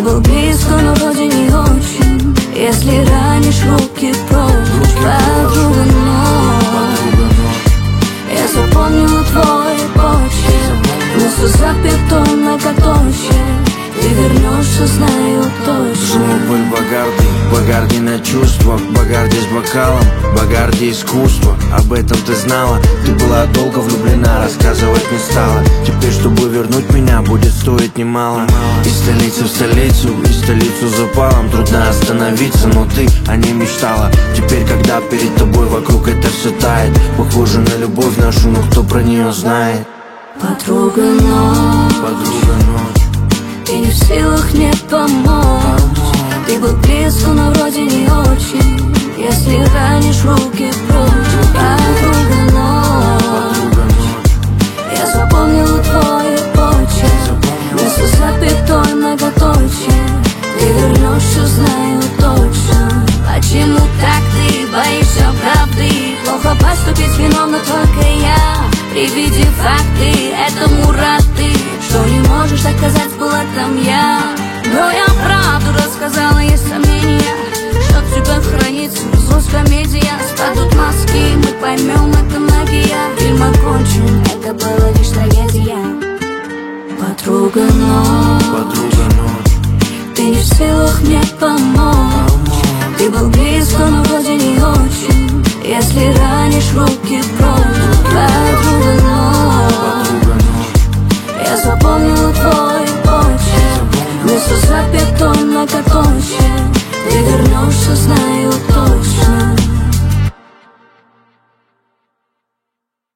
был близко, но вроде не очень. Если ранишь, руки прочь, подруга ночь. Я запомнила твой почерк, вместо запятой многоточие. Ты вернешься, знаю точно. Был Багарди на чувствах, Багарди с бокалом, Багарди искусство. Об этом ты знала, ты была долго влюблена, рассказывать не стала. Теперь, чтобы вернуть меня, будет стоить немало. Из столицы в столицу, из столицу запалом. Трудно остановиться, но ты о ней мечтала. Теперь, когда перед тобой вокруг это все тает, похоже на любовь нашу, но кто про нее знает? Подруга ночь, подруга ночь. Ты не в силах мне помочь. Ты был близко, но вроде не очень. Если ранишь, руки прочь, подруга ночь. Я запомнила твой почерк, вместо запятой многоточие. Ты вернешься, знаю точно. Почему так ты боишься правды? Плохо поступить виновна только я. При виде факты, этому рад ты, что не можешь доказать, была там я. Но я правду рассказала, есть сомнения, что тебя хранится злость, комедия. Спадут маски, мы поймем, это магия. Фильм окончен, это была лишь трагедия. Подруга ночь, подруга ночь. Ты не в силах мне помочь.